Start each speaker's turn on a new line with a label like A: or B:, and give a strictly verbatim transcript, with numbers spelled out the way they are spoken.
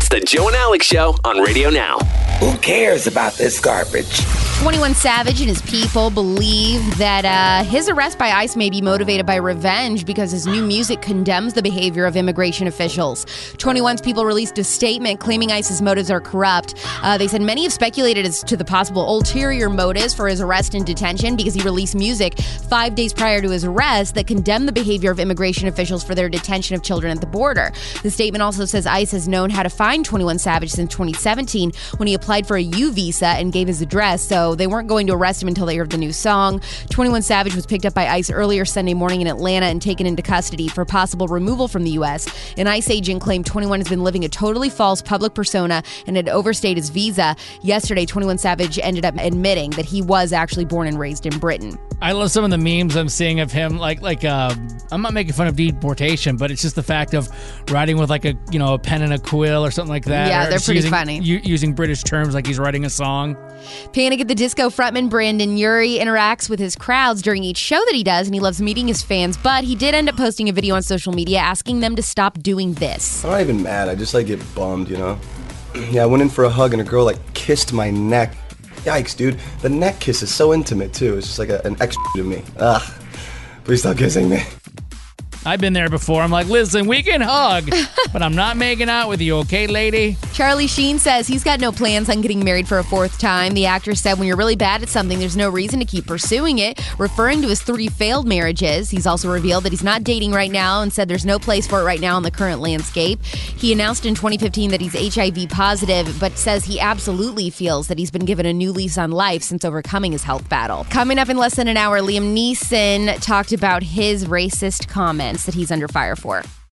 A: It's the Joe and Alex Show on Radio Now.
B: Who cares about this garbage?
C: twenty-one Savage and his people believe that uh, his arrest by ICE may be motivated by revenge because his new music condemns the behavior of immigration officials. twenty-one's people released a statement claiming ICE's motives are corrupt. Uh, they said many have speculated as to the possible ulterior motives for his arrest and detention because he released music five days prior to his arrest that condemned the behavior of immigration officials for their detention of children at the border. The statement also says ICE has known how to find twenty-one Savage since twenty seventeen when he applied for a U visa and gave his address, so they weren't going to arrest him until they heard the new song. twenty-one Savage was picked up by ICE earlier Sunday morning in Atlanta and taken into custody for possible removal from the U S. An ICE agent claimed twenty-one has been living a totally false public persona and had overstayed his visa. Yesterday, twenty-one Savage ended up admitting that he was actually born and raised in Britain.
D: I love some of the memes I'm seeing of him. Like, like uh, I'm not making fun of deportation, but it's just the fact of writing with like a, you know, a pen and a quill or something like that.
C: Yeah,
D: or
C: they're pretty
D: using,
C: funny.
D: U- using British terms like he's writing a song.
C: Panic at the Disco frontman Brandon Urie interacts with his crowds during each show that he does, and he loves meeting his fans, but he did end up posting a video on social media asking them to stop doing this.
E: I'm not even mad. I just like get bummed, you know? Yeah, I went in for a hug and a girl like kissed my neck. Yikes, dude. The neck kiss is so intimate, too. It's just like a, an extra to me. Ugh. Please stop kissing me.
D: I've been there before. I'm like, listen, we can hug, but I'm not making out with you, okay, lady?
C: Charlie Sheen says he's got no plans on getting married for a fourth time. The actor said when you're really bad at something, there's no reason to keep pursuing it, referring to his three failed marriages. He's also revealed that he's not dating right now and said there's no place for it right now in the current landscape. He announced in twenty fifteen that he's H I V positive, but says he absolutely feels that he's been given a new lease on life since overcoming his health battle. Coming up in less than an hour, Liam Neeson talked about his racist comments that he's under fire for.